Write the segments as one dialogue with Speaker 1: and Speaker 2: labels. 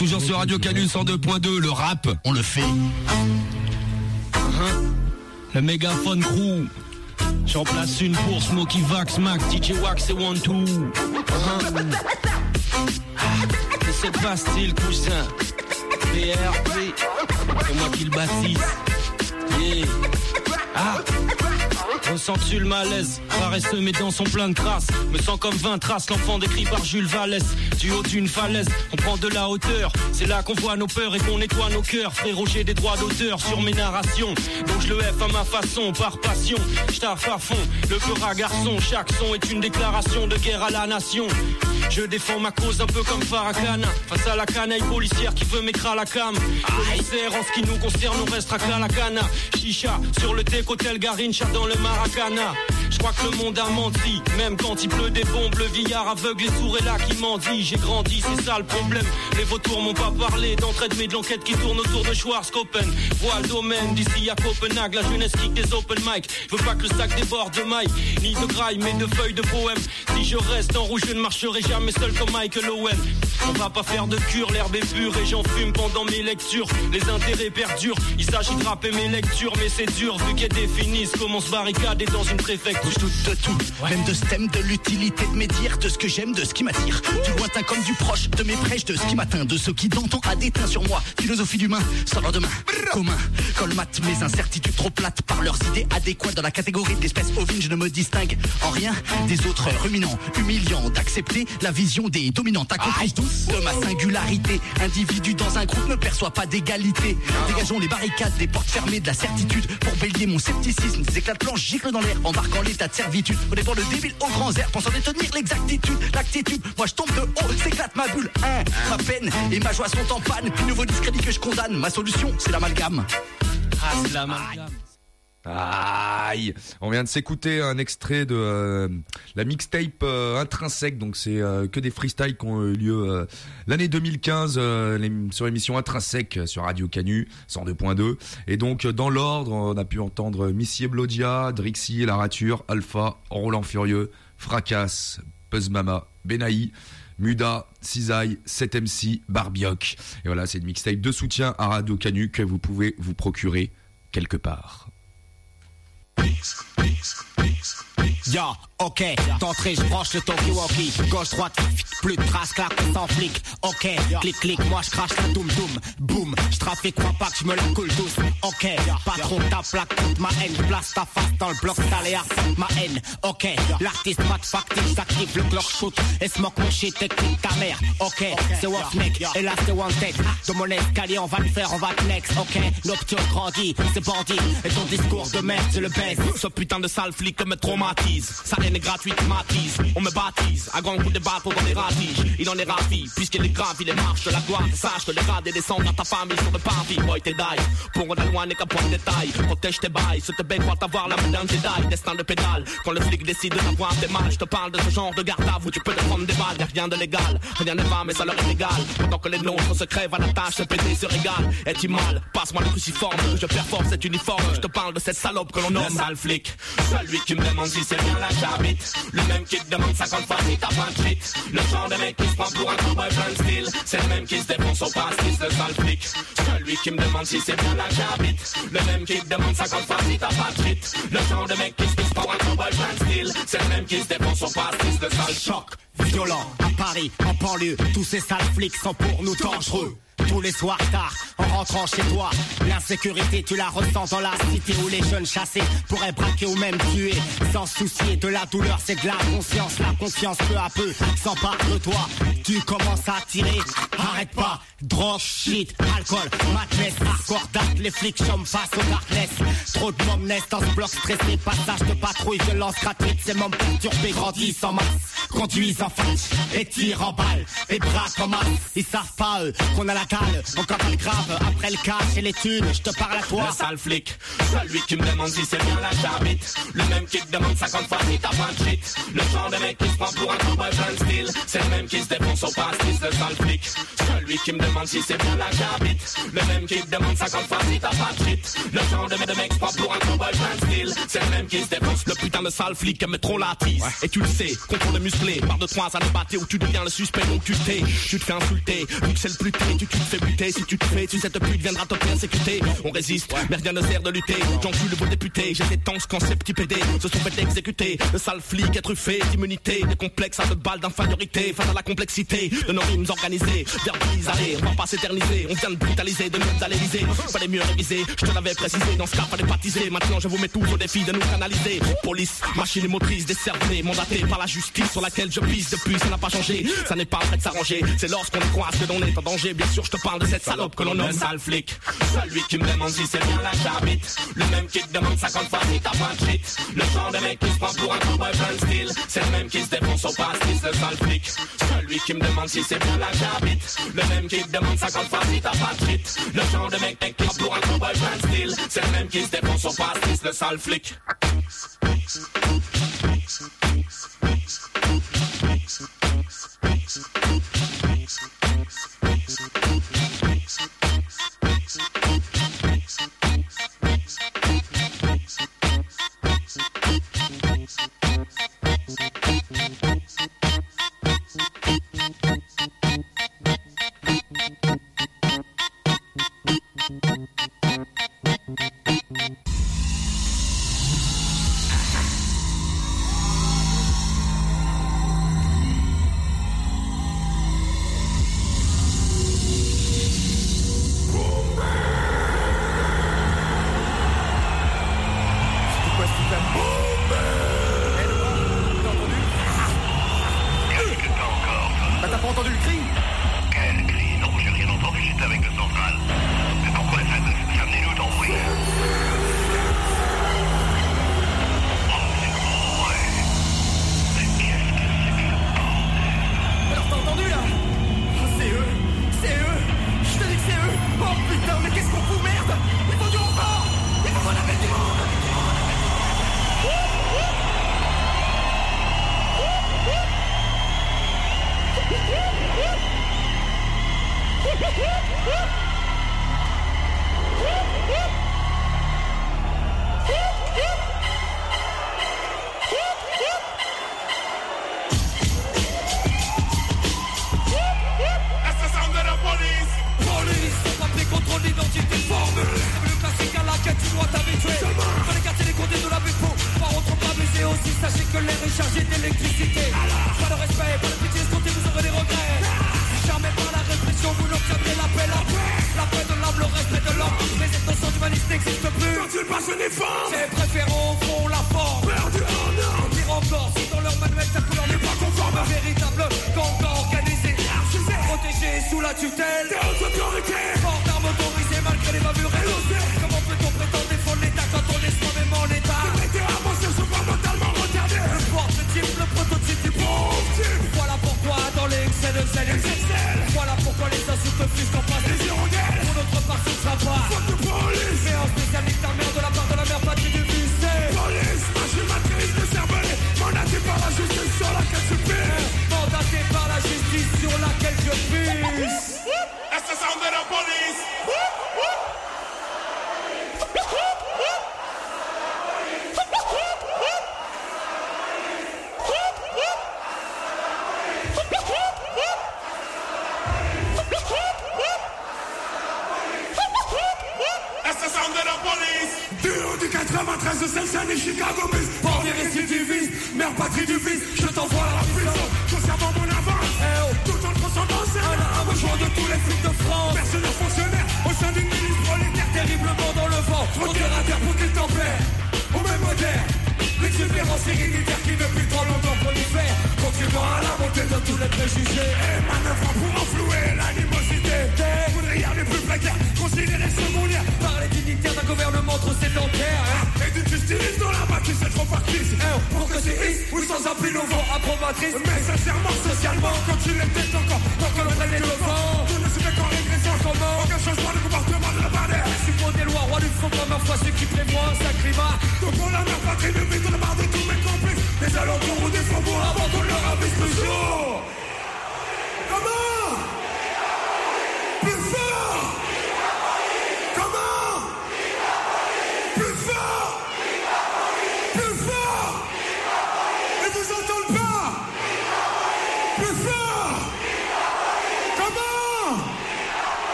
Speaker 1: Toujours sur Radio Canu 102.2, le rap, on le fait. Le mégaphone crew. J'en place une pour Smokey Vax, Mac, DJ Wax et One Two. Et c'est pas style cousin. PRP, c'est moi qui le baptise. Yeah. Ressens-tu le malaise? Paresseux, mes dents sont pleines de crasse. Me sens comme 20 traces, l'enfant décrit par Jules Vallès. Du haut d'une falaise, on prend de la hauteur. C'est là qu'on voit nos peurs et qu'on nettoie nos cœurs. Frérot, j'ai des droits d'auteur sur mes narrations. Donc je le F à ma façon, par passion. J'taffe à fond, le peur à garçon. Chaque son est une déclaration de guerre à la nation. Je défends ma cause un peu comme Farrakhan. Face à la canaille policière qui veut m'écraser la cam. Commissaire, en ce qui nous concerne, on restera qu'à la cana. Chicha, sur le deck, hôtel Garincha dans le Maracana. Je crois que le monde a menti. Même quand il pleut des bombes, le vieillard aveugle et sourd est là qui m'en dit. J'ai grandi, c'est ça le problème. Les vautours m'ont pas parlé d'entraide, mais de l'enquête qui tourne autour de Schwarzkoppen. Vois le domaine, d'ici à Copenhague, la jeunesse kick des open mic. Je veux pas que le sac déborde de mailles, ni de graille, mais de feuilles de poème. Si je reste en rouge, je ne marcherai jamais seul comme Michael Owen. On va pas faire de cure, l'herbe est pure et j'en fume pendant mes lectures. Les intérêts perdurent, il s'agit de rapper mes lectures, mais c'est dur vu qu'elles définissent comment se barricader dans une préfecture.
Speaker 2: Je doute de tout, même de ce thème, de l'utilité de mes dires, de ce que j'aime, de ce qui m'attire. Du lointain comme du proche, de mes prêches, de ce qui m'atteint, de ceux qui d'antan a déteint sur moi. Philosophie d'humain, sans leur demain commun. Colmate mes incertitudes trop plates par leurs idées adéquates dans la catégorie de l'espèce ovine. Je ne me distingue en rien des autres ruminants, humiliant d'accepter la vision des dominants. T'as compris de ma singularité. Individu dans un groupe ne perçoit pas d'égalité. Dégageons les barricades, des portes fermées de la certitude pour bélier mon scepticisme. Des éclats de planche giclent dans l'air, embarquant l'état de servitude. On dépend le débile aux grands airs, pensant détenir l'exactitude, l'actitude. Moi je tombe de haut, s'éclate ma bulle. Ma peine et ma joie sont en panne. Puis nouveau discrédit que je condamne. Ma solution, c'est l'amalgame.
Speaker 1: C'est l'amalgame.
Speaker 3: Aïe. On vient de s'écouter un extrait de la mixtape Intrinsèque. Donc c'est que des freestyles qui ont eu lieu l'année 2015 sur l'émission Intrinsèque sur Radio Canu 102.2. Et donc dans l'ordre, on a pu entendre Missy Blodia, Drixie, La Rature, Alpha, Roland Furieux, Fracasse, Buzz Mama, Benaï, Muda, Cisaille, 7MC, Barbioc. Et voilà, c'est une mixtape de soutien à Radio Canu que vous pouvez vous procurer quelque part.
Speaker 4: Yo, ok, d'entrée je branche le talkie-walkie. Gauche-droite, plus de traces, claque, sans flic. Ok, clic-clic, moi je crache la doum-doum. Boum, je trafique, crois pas que je me la coule douce. Ok, patron ta plaque, toute ma haine. Place ta face dans le bloc, d'aléa, ma haine. Ok, l'artiste pas de factice, s'active le clock shoot. Et smoke mon shit, technique ta mère. Ok, c'est Wolf Mec, et là c'est One Tech. Dans mon escalier, on va le faire, on va te next. Ok, nocturne grandit, c'est bandit. Et ton discours de merde, c'est le baisse. Ce putain de sale flic me traumatise. Sa haine est gratuite, m'attise. On me baptise, à grands coups de bateau dans les ratiges. Il en est ravi, puisqu'il est grave, il est marche de la gloire. Sache que les rats des descendants dans ta famille sont de parvis. Boy, t'es die, pour la loi n'est qu'un point de détail. Protège tes bails, ce te baigne pour t'avoir la main d'un Jedi. Destin de pédale, quand le flic décide de t'avoir des mal. Je te parle de ce genre de garde à vous, tu peux te prendre des balles. Y'a rien de légal, rien ne va, mais ça leur est égal. Pendant que les nôtres se crèvent à la tâche, ce PD se régale. Est-il mal, passe-moi le cruciforme, je performe cet uniforme. Je te parle de cette salope que l'on nomme sale flic. Celui qui me demande si c'est bien là j'habite. Le même qui te demande 50 fois si t'as pas de shit. Le genre de mec qui se prend pour un cowboy plein de style. C'est le même qui se défonce au pastis, le sale flic. Celui qui me demande si c'est bien là j'habite. Le même qui te demande 50 fois si t'as pas de shit. Le genre de mec qui se prend pour un cowboy plein de style. C'est le même qui se défonce au pastis, le sale choc. Violent, à Paris, en banlieue, tous ces sales flics sont pour nous dangereux. Tous les soirs tard, en rentrant chez toi, l'insécurité tu la ressens dans la cité où les jeunes chassés pourraient braquer ou même tuer. Sans soucier de la douleur, c'est de la conscience. La confiance peu à peu s'empare de toi. Tu commences à tirer, arrête pas. Drogue, shit, alcool, madness, hardcore, dark, les flics chôment face au darkness. Trop de momness dans ce bloc stressé, passage de patrouille, violence gratuite, ces membres perturbés grandissent en masse, conduisent en face, et tirent en balle, et braquent en masse. Ils savent pas eux qu'on a la dalle, encore pas le grave, après le cash et les thunes, je te parle à toi. Le sale flic, celui qui me demande si c'est bien là j'habite. Le même qui te demande 50 fois si t'as pas de shit. Le genre de mec qui se prend pour un cowboy plein de style. C'est le même qui se défonce au pastis, le sale flic. Celui qui me demande si c'est bien là j'habite. Le même qui te demande 50 fois si t'as pas de shit. Le genre de mec qui se prend pour un cowboy
Speaker 5: cowboy plein de style. C'est le même qui se défonce. Le putain de sale flic aime trop la tisse. Et tu le sais, contrôle musclé. Par 2-3 années batté où tu deviens le suspect. Donc tu te fais insulter. Vu que c'est le plus té, tu te fais buter. Si tu te fais, tu cette pute viendra te persécuter. On résiste, mais rien ne sert de lutter. J'encule vos députés, j'ai des tanks quand ces petits PD se sont fait exécuter. Le sale flic est truffé d'immunité. Des complexes à 2 balles d'infériorité. Face à la complexité de nos rimes organisées. Verbalisées, on va pas s'éterniser. On vient de brutaliser, de nous à l'Elysée. Fallait mieux réviser, je te l'avais précisé. Dans ce cas, fallait baptiser. Maintenant, je vous mets tous au défi de nous canaliser. Police, machine et motrice, décervelée, mandatée par la justice sur laquelle je pisse depuis. Ça n'a pas changé, ça n'est pas prêt de s'arranger. C'est lorsqu'on est croise que l'on est en danger. Bien sûr, je te parle de cette salope que l'on nomme sale flic. Celui qui me demande si c'est bien là que j'habite. Le même qui te demande 50 fois si t'as pas de shit. Le genre de mec qui se prend pour un cowboy plein de style. C'est le même qui se défonce au pastis, le sale flic. Celui qui me demande si c'est bien là que j'habite. Le même qui te demande 50 fois si t'as pas de shit. Le genre de mec qui se prend pour un cowboy plein de style. C'est le même qui se défonce au pastis, le sale flic.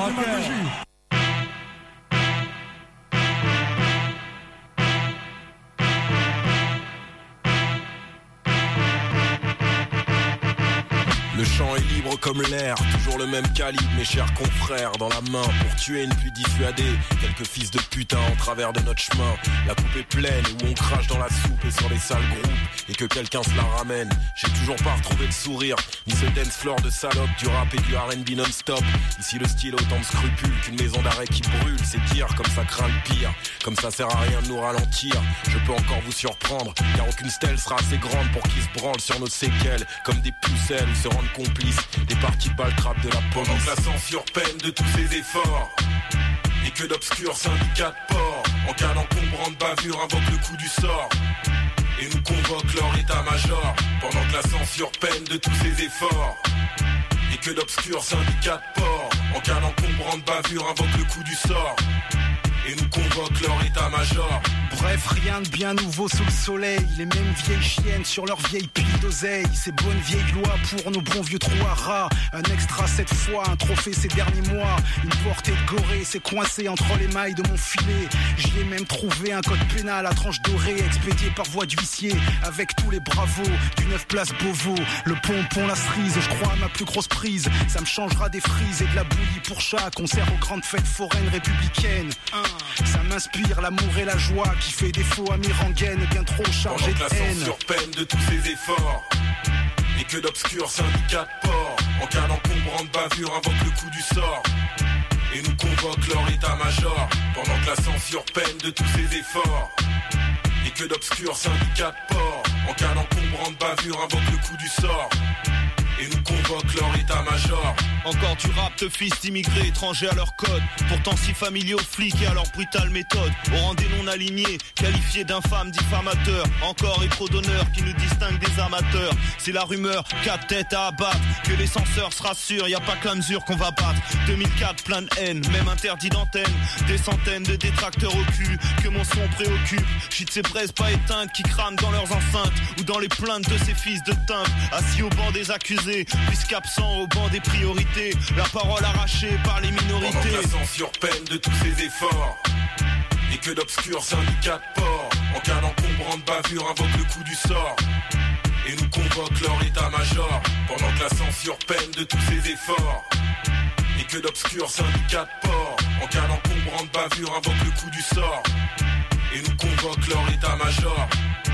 Speaker 6: démagogie.
Speaker 5: Le champ est libre comme l'air, toujours le même calibre, mes chers confrères, dans la main pour tuer une puis dissuader quelques fils de putain en travers de notre chemin. La coupe est pleine où on crache dans la soupe et sur les sales groupes et que quelqu'un se la ramène. J'ai toujours pas retrouvé le sourire, ni ce dance floor de salope, du rap et du R&B non-stop. Ici le style a autant de scrupules qu'une maison d'arrêt qui brûle, c'est dire comme ça craint le pire, comme ça sert à rien de nous ralentir. Je peux encore vous surprendre, car aucune stèle sera assez grande pour qu'ils se branlent sur nos séquelles, comme des pucelles ou se rendent complices des parties de balle trappe de la police. Pendant que la censure peine de tous ses efforts et que d'obscurs syndicats de port en cas d'encombrant de bavure invoquent le coup du sort et nous convoquent leur état-major. Pendant que la censure peine de tous ses efforts et que d'obscurs syndicats de port en cas d'encombrant de bavure invoquent le coup du sort et nous convoquent leur état-major.
Speaker 2: Bref, rien de bien nouveau sous le soleil. Les mêmes vieilles chiennes sur leur vieille pile d'oseille. Ces bonnes vieilles lois pour nos bons vieux trous à rats. Un extra cette fois, un trophée ces derniers mois. Une portée de gorée s'est coincée entre les mailles de mon filet. J'y ai même trouvé un code pénal à tranche dorée, expédié par voie d'huissier, avec tous les bravos du 9 place Beauvau. Le pompon, la cerise, je crois à ma plus grosse prise. Ça me changera des frises et de la bouillie pour chat. Concert aux grandes fêtes foraines républicaines. Ça m'inspire l'amour et la joie qui fait défaut à mes rengaines bien trop chargées de haine.
Speaker 5: Pendant que la censure peine de tous ses efforts et que d'obscurs syndicats de port en cas d'encombrant de bavure invoquent le coup du sort et nous convoquent leur état-major. Pendant que la censure peine de tous ses efforts et que d'obscurs syndicats de port en cas d'encombrant de bavure invoquent le coup du sort et nous convoquent leur état-major.
Speaker 1: Encore du rap de fils d'immigrés étrangers à leur code, pourtant si familiers aux flics et à leur brutale méthode. Au rang des non-alignés, qualifiés d'infâmes, diffamateurs. Encore et trop d'honneur qui nous distingue des amateurs. C'est la rumeur, 4 têtes à abattre, que les censeurs se rassurent, y a pas que la mesure qu'on va battre. 2004, plein de haine, même interdit d'antenne. Des centaines de détracteurs au cul, que mon son préoccupe. J'suis de ces braises pas éteintes qui crament dans leurs enceintes, ou dans les plaintes de ces fils de timbre, assis au banc des accusés, puisqu'absents au banc des priorités. La parole arrachée par les minorités.
Speaker 5: Pendant que la censure peine de tous ses efforts et que d'obscurs syndicats de port en cas d'encombrant de bavure invoquent le coup du sort et nous convoquent leur état-major. Pendant que la censure peine de tous ses efforts et que d'obscurs syndicats de port en cas d'encombrant de bavure invoquent le coup du sort et nous convoquent leur état-major.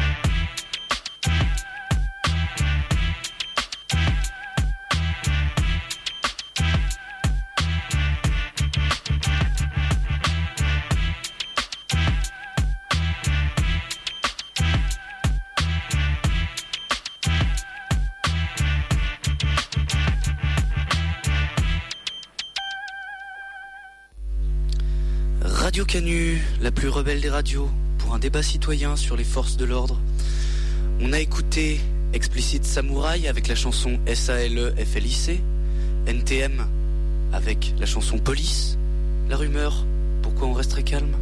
Speaker 7: Radio Canu, la plus rebelle des radios, pour un débat citoyen sur les forces de l'ordre. On a écouté Explicit Samouraï avec la chanson SALE FLIC, NTM avec la chanson Police, La Rumeur, Pourquoi on resterait calme.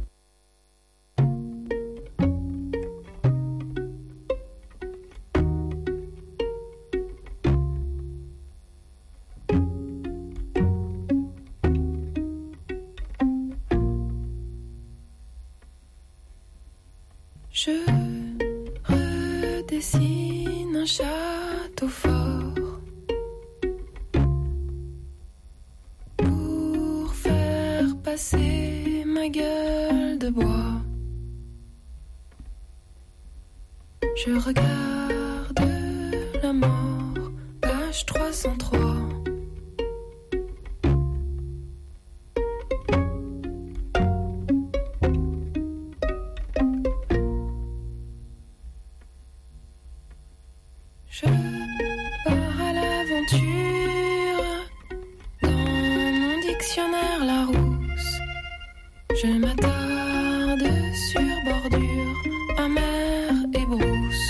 Speaker 8: Je redessine un château fort pour faire passer ma gueule de bois. Je regarde la mort, page 303. Je pars à l'aventure, dans mon dictionnaire Larousse. Je m'attarde sur bordure, amère et brousse.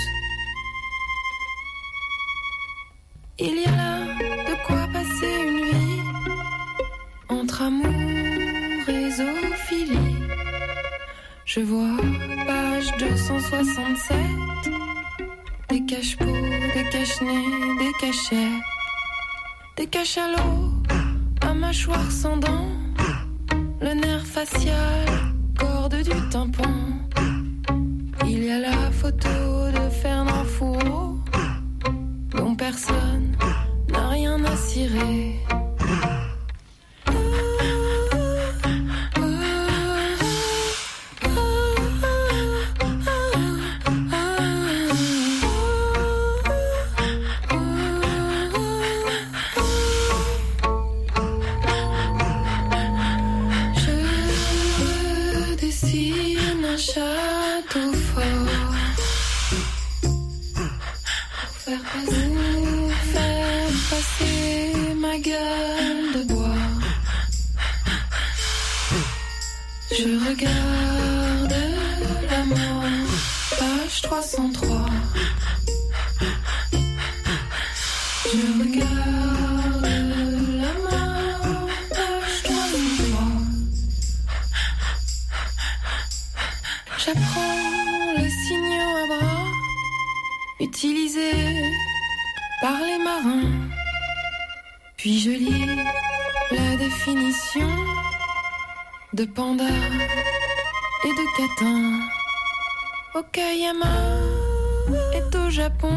Speaker 8: Il y a là de quoi passer une vie, entre amour et zoophilie. Je vois page 267. Des cache-pots, des cache-nez, des cachets, des cachalots à ma mâchoire sans dents, le nerf facial, corde du tympan. Il y a la photo de Fernand Fourreau, dont personne n'a rien à cirer. Château fort pour faire passer ma gueule de bois. Je regarde la mort, page 303. Je regarde la mort, page 303. J'apprends les signaux à bras utilisés par les marins. Puis je lis la définition de panda et de catin. Okayama est au Japon.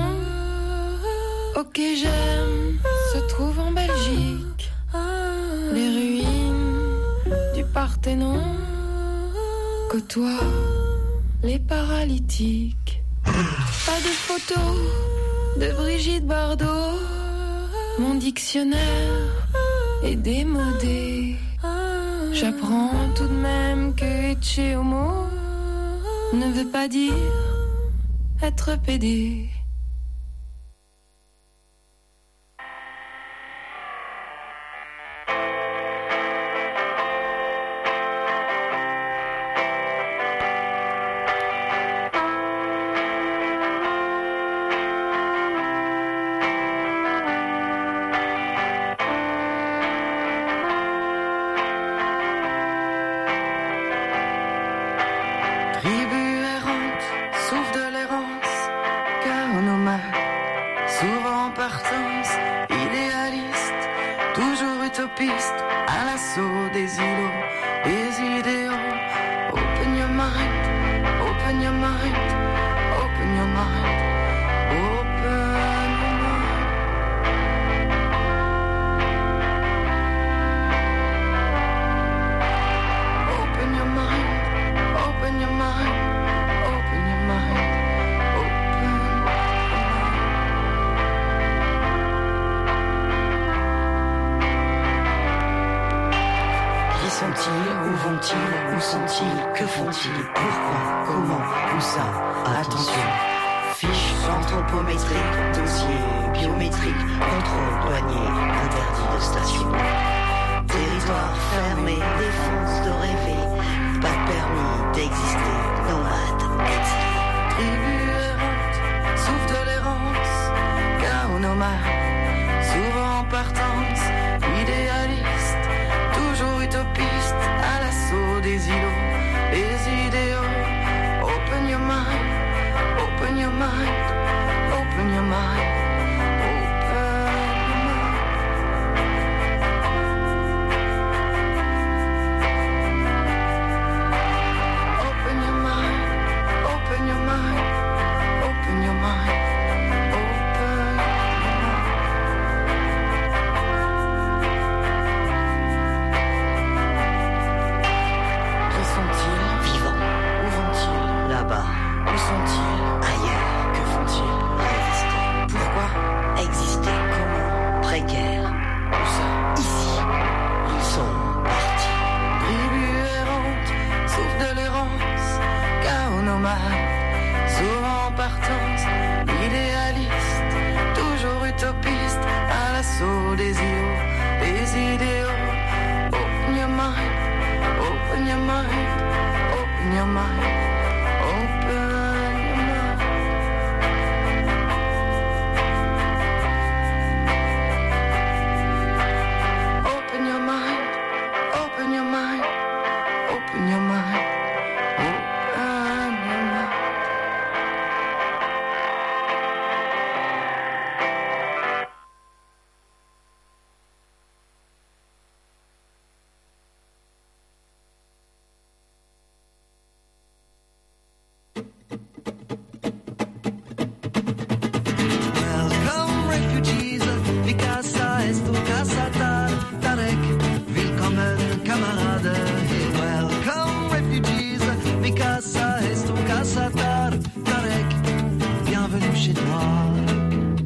Speaker 8: Okégem se trouve en Belgique. Les ruines du Parthénon côtoient les paralytiques. Pas de photos de Brigitte Bardot. Mon dictionnaire est démodé. J'apprends tout de même que Etche Homo ne veut pas dire être pédé.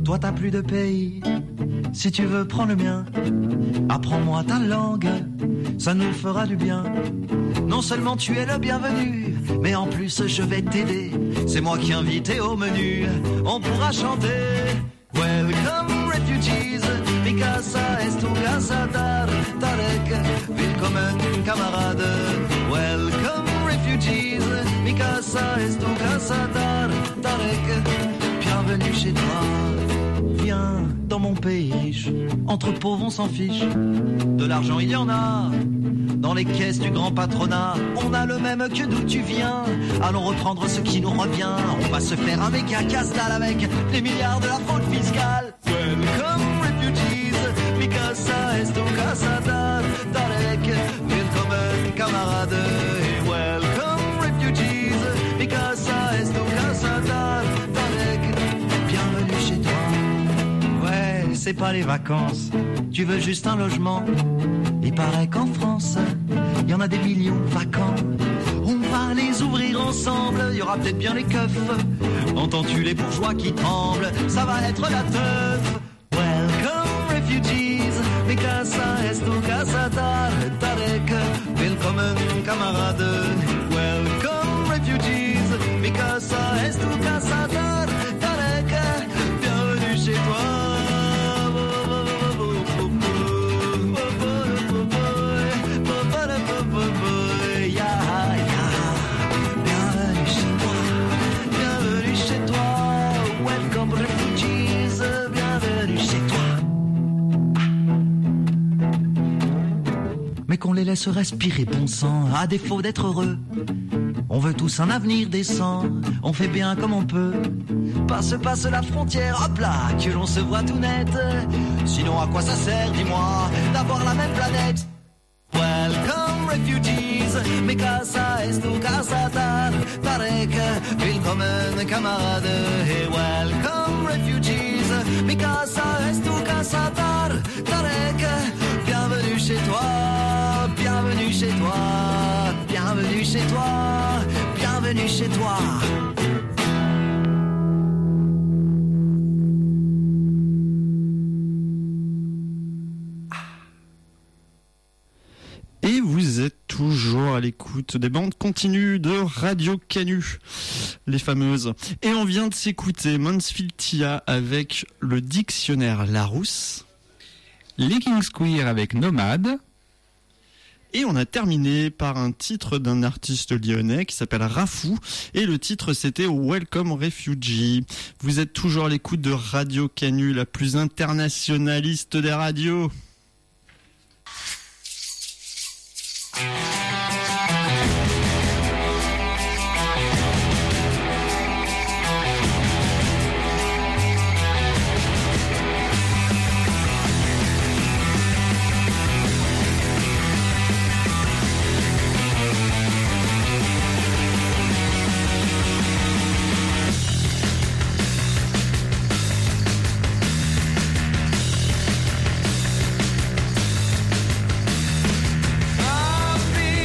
Speaker 6: Toi t'as plus de pays, si tu veux prends le mien. Apprends-moi ta langue, ça nous fera du bien. Non seulement tu es le bienvenu, mais en plus je vais t'aider. C'est moi qui invite au menu, on pourra chanter Welcome refugees, mi casa es tu casa, Tarek, willkommen camarade. Welcome refugees, mi casa es tu casa, Tarek, bienvenue chez toi. Viens dans mon pays riche, entre pauvres on s'en fiche. De l'argent il y en a, dans les caisses du grand patronat. On a le même que d'où tu viens, allons reprendre ce qui nous revient. On va se faire un méga casse-dalle avec les milliards de la fraude fiscale. Welcome refugees, mi casa es tu casa, Tarek, willkommen camarade. Et welcome refugees, mi casa es tu casa, Tarek, bienvenue chez toi. Ouais, c'est pas les vacances, tu veux juste un logement. Il paraît qu'en France, il y en a des millions vacants. On va les ouvrir ensemble, il y aura peut-être bien les keufs. Entends-tu les bourgeois qui tremblent, ça va être la teuf. Welcome refugees, mi casa es tu casa, Tarek, willkommen camarade. Welcome refugees, mi casa es tu casa, Tarek, bienvenue chez toi. Mais qu'on les laisse respirer bon sang, à défaut d'être heureux. On veut tous un avenir décent, on fait bien comme on peut. Passe la frontière, hop là, que l'on se voit tout net. Sinon à quoi ça sert, dis-moi, d'avoir la même planète? Welcome refugees, mi casa es tu casa, Tarek, willkommen camarade. Hey, welcome refugees, mi casa es tu casa, Tarek, bienvenue chez toi, bienvenue chez toi, bienvenue chez toi, bienvenue chez toi.
Speaker 9: Et vous êtes toujours à l'écoute des bandes continues de Radio Canu, les fameuses. Et on vient de s'écouter Mansfield Tia avec le dictionnaire Larousse,
Speaker 10: les Kings Queer avec Nomade.
Speaker 9: Et on a terminé par un titre d'un artiste lyonnais qui s'appelle Rafou. Et le titre c'était Welcome Refugee. Vous êtes toujours à l'écoute de Radio Canu, la plus internationaliste des radios.
Speaker 11: I've been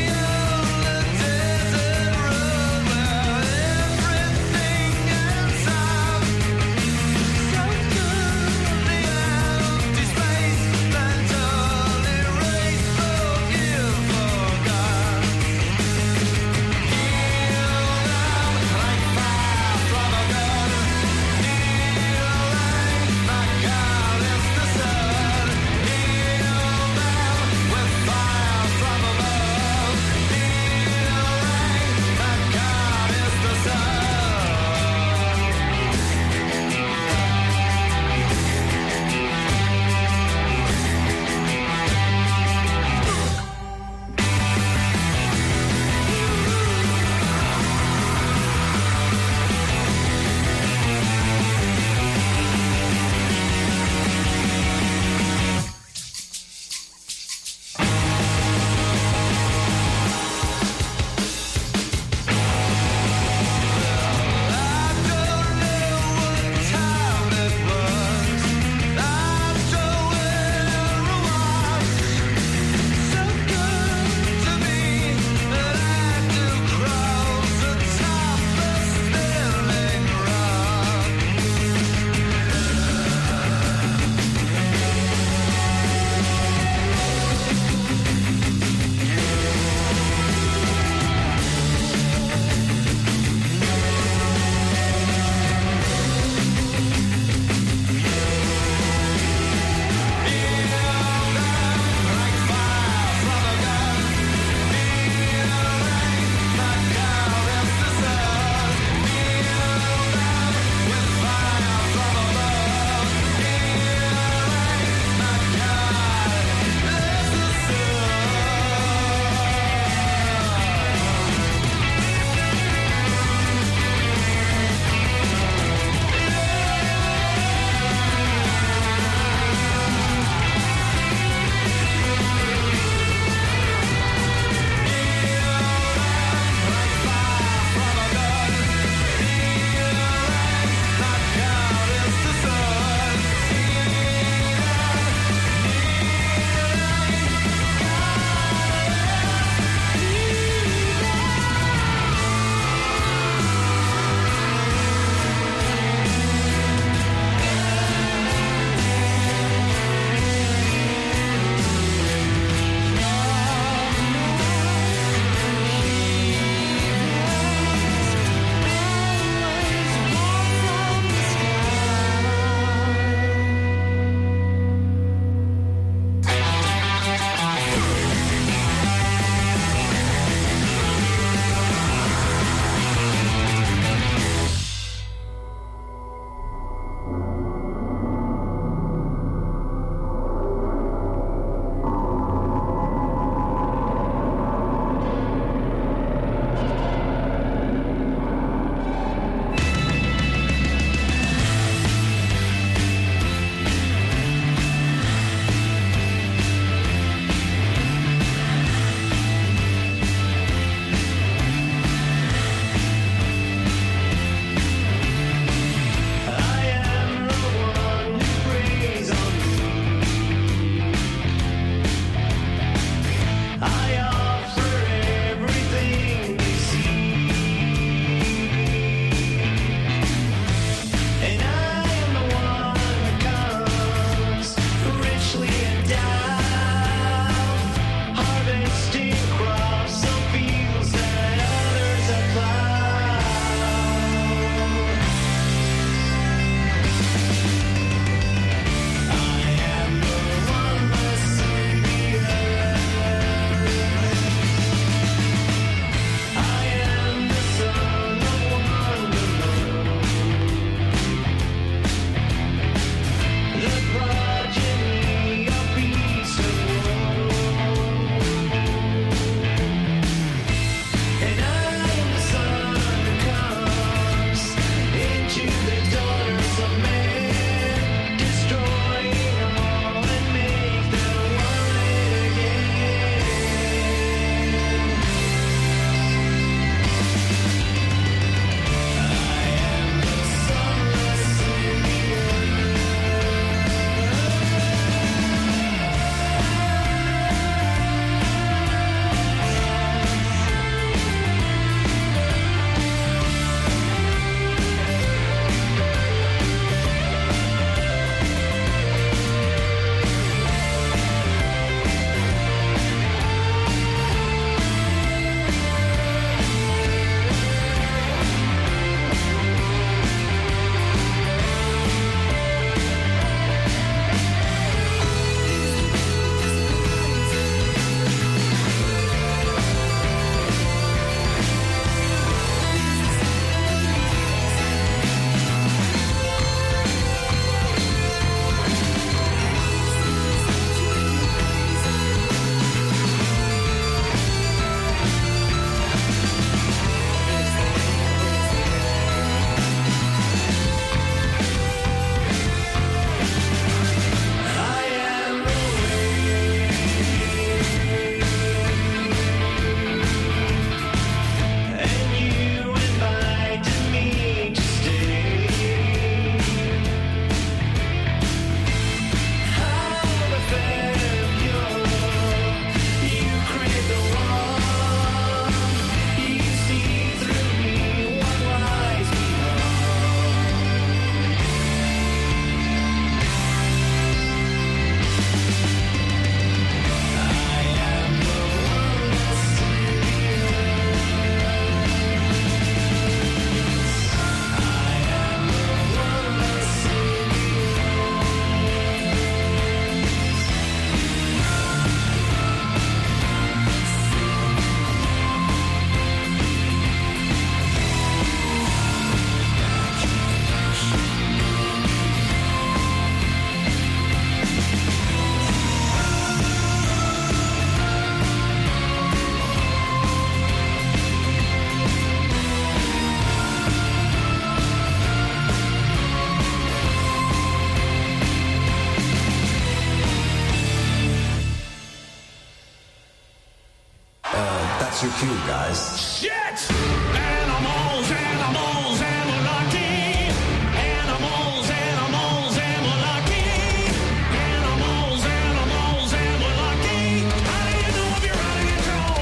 Speaker 11: guys.
Speaker 12: Shit! Animals, animals, and we're lucky. Animals, animals, and we're lucky. Animals, animals, and we're lucky. How do you know if you're out of control?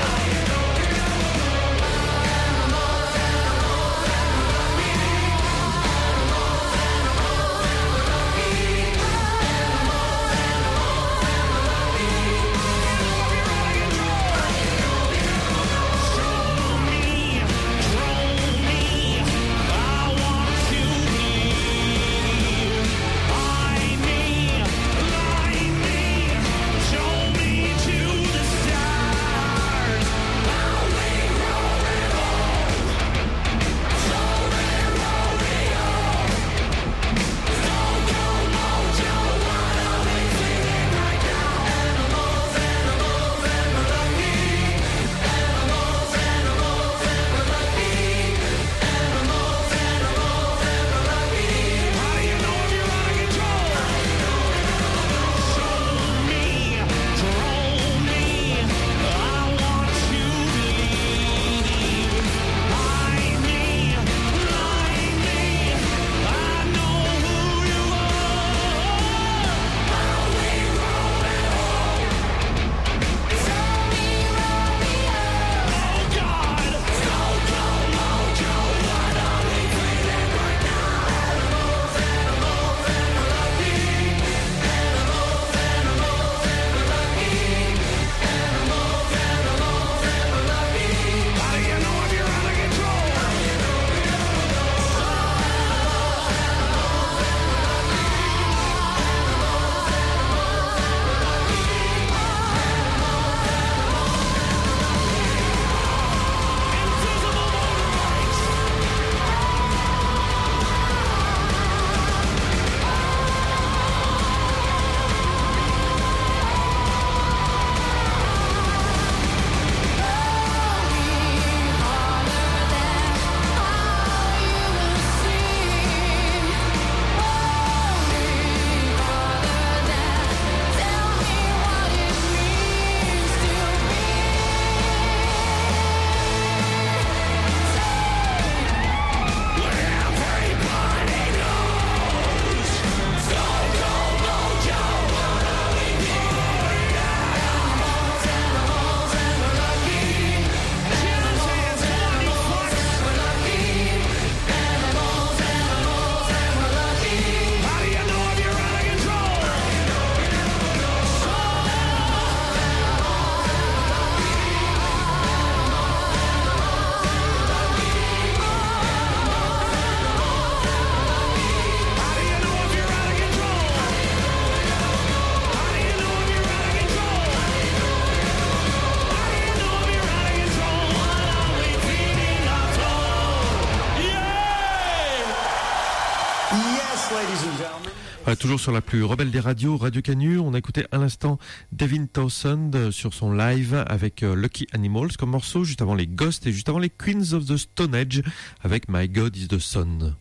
Speaker 13: Toujours sur la plus rebelle des radios, Radio Canu. On a écouté à l'instant Devin Townsend sur son live avec Lucky Animals comme morceau, juste avant les Ghosts et juste avant les Queens of the Stone Age avec My God is the Sun.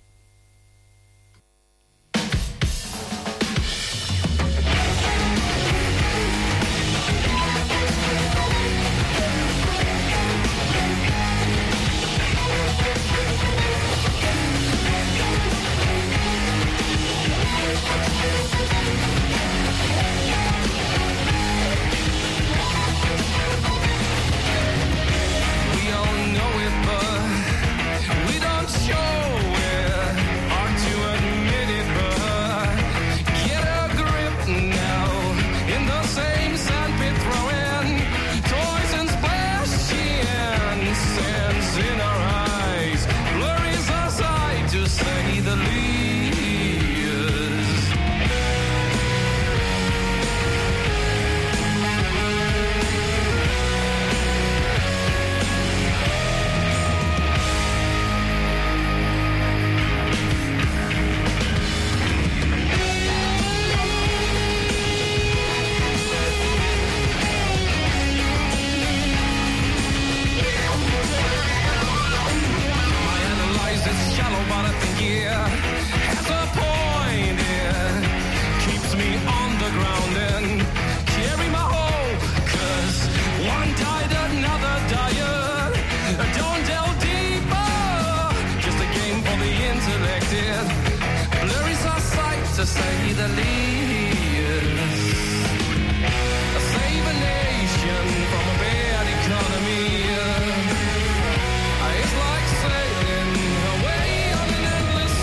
Speaker 12: We all know it, but we don't show
Speaker 11: did. Blurry's our sight, to say the least. Save a nation from a bad economy. It's like sailing away on an endless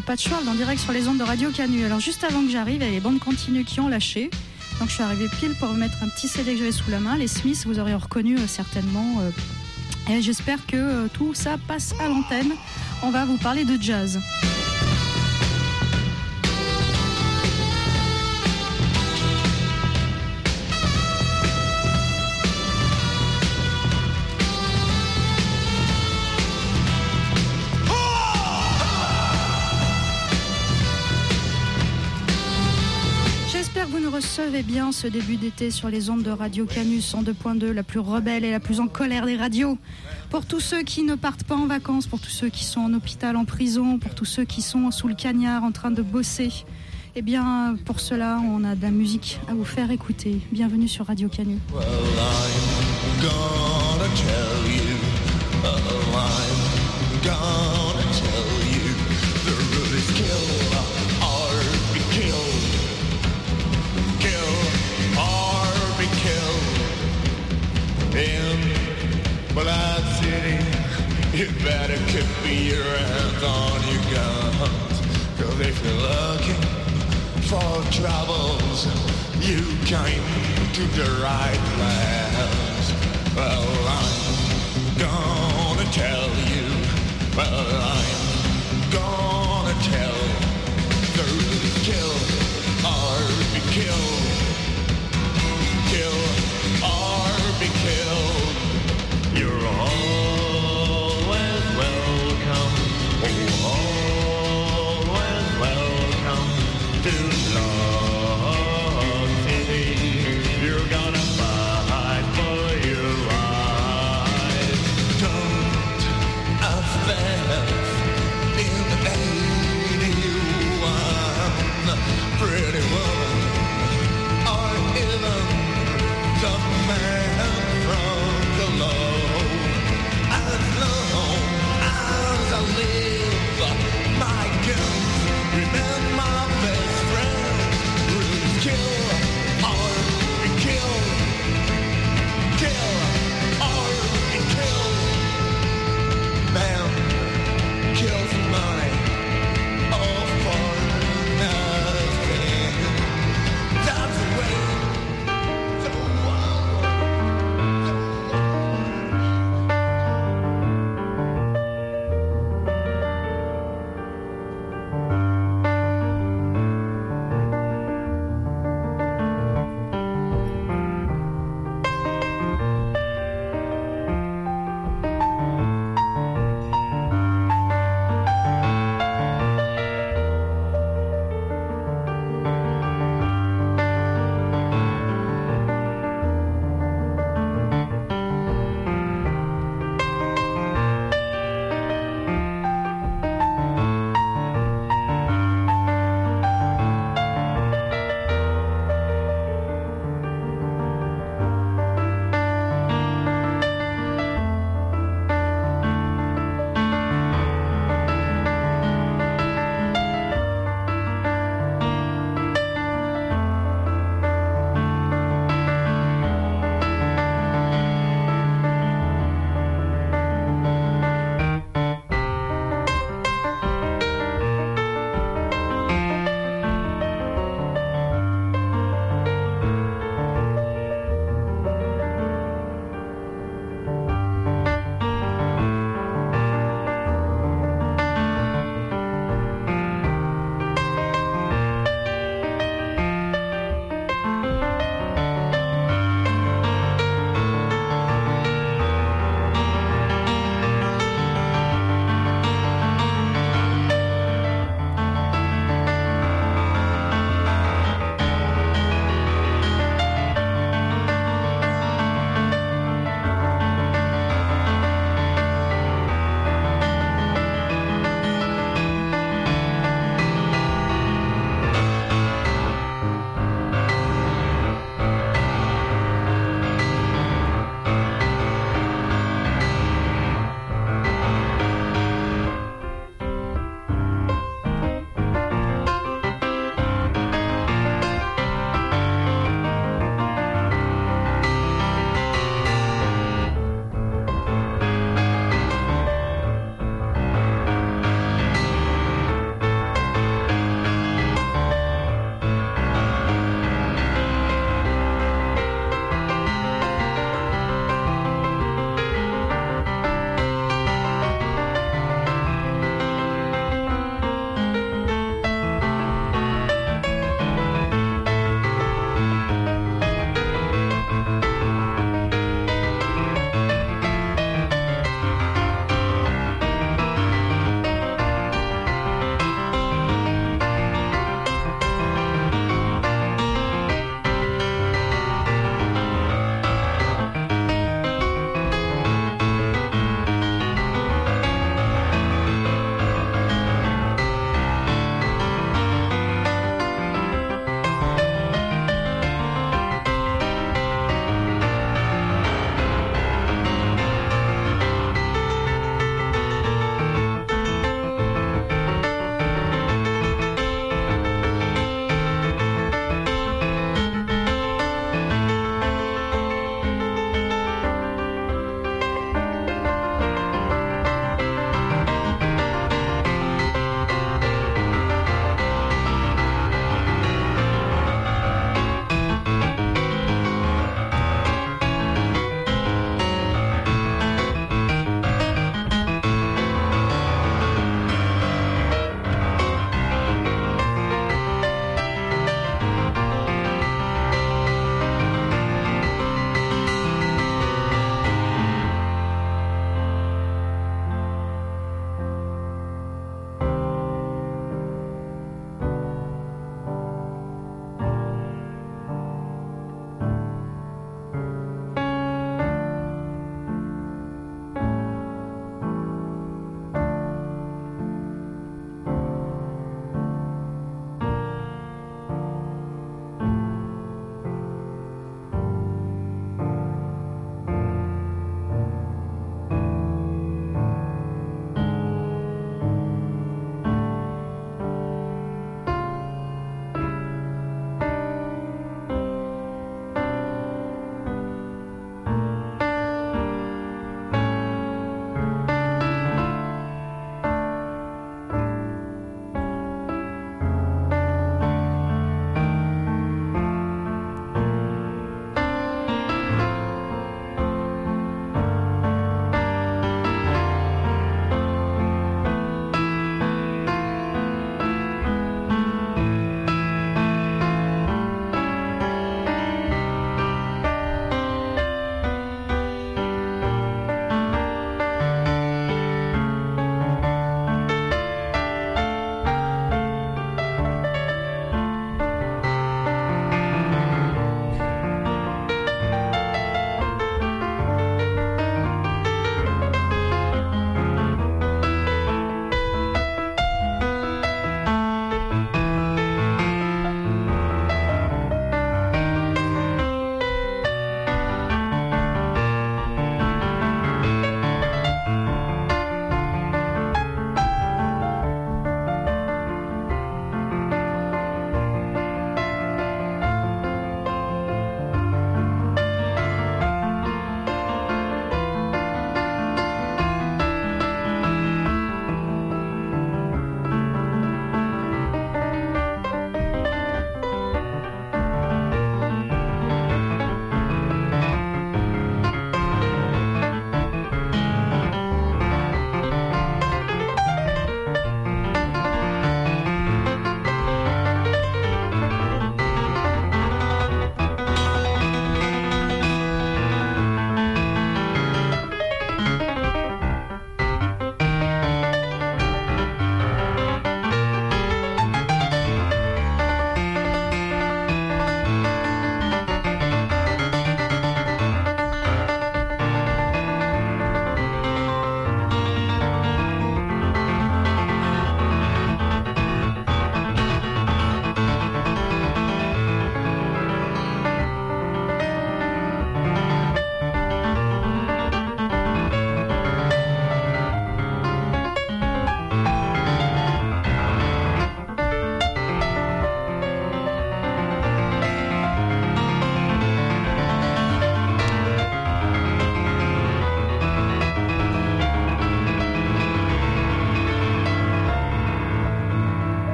Speaker 14: Patchworld en direct sur les ondes de Radio Canu. Alors juste avant que j'arrive, il y a les bandes continues qui ont lâché. Donc je suis arrivée pile pour vous mettre un petit CD que j'avais sous la main. Les Smiths, vous aurez reconnu certainement. Et j'espère que tout ça passe à l'antenne. On va vous parler de jazz. Vous nous recevez bien ce début d'été sur les ondes de Radio Canu 102.2, la plus rebelle et la plus en colère des radios. Pour tous ceux qui ne partent pas en vacances, pour tous ceux qui sont en hôpital, en prison, pour tous ceux qui sont sous le cagnard en train de bosser, eh bien pour cela on a de la musique à vous faire écouter. Bienvenue sur Radio Canu.
Speaker 12: Well, I'm gonna tell you, I'm gonna tell you, the root is kill or be killed. Kill or be killed. In Blood City, you better keep your hands on your guns. Cause if you're looking for troubles, you came to the right place. Well, I'm gonna tell you, well, I'm gonna tell the root is kill or be killed. Kill or be killed. You're always welcome. Oh, always welcome to Blood City. You're gonna fight for your life. Don't offend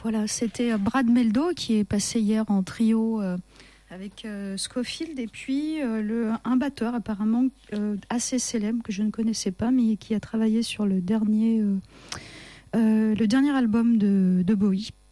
Speaker 14: Voilà, c'était Brad Meldo qui est passé hier en trio avec Scofield et puis un batteur apparemment assez célèbre que je ne connaissais pas mais qui a travaillé sur le dernier album de Bowie.